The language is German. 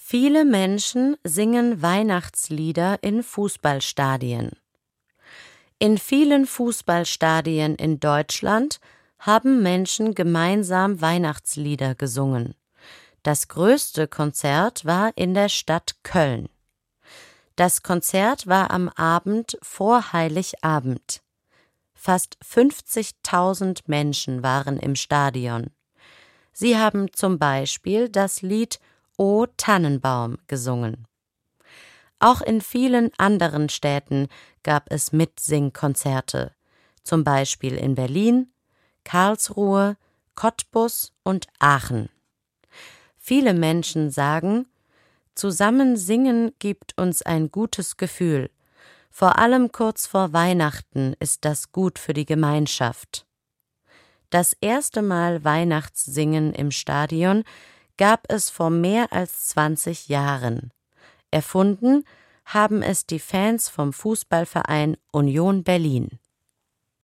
Viele Menschen singen Weihnachtslieder in Fußballstadien. In vielen Fußballstadien in Deutschland haben Menschen gemeinsam Weihnachtslieder gesungen. Das größte Konzert war in der Stadt Köln. Das Konzert war am Abend vor Heiligabend. Fast 50.000 Menschen waren im Stadion. Sie haben zum Beispiel das Lied »O Tannenbaum« gesungen. Auch in vielen anderen Städten gab es Mitsingkonzerte, zum Beispiel in Berlin, Karlsruhe, Cottbus und Aachen. Viele Menschen sagen, zusammen singen gibt uns ein gutes Gefühl. Vor allem kurz vor Weihnachten ist das gut für die Gemeinschaft. Das erste Mal Weihnachtssingen im Stadion gab es vor mehr als 20 Jahren. Erfunden haben es die Fans vom Fußballverein Union Berlin.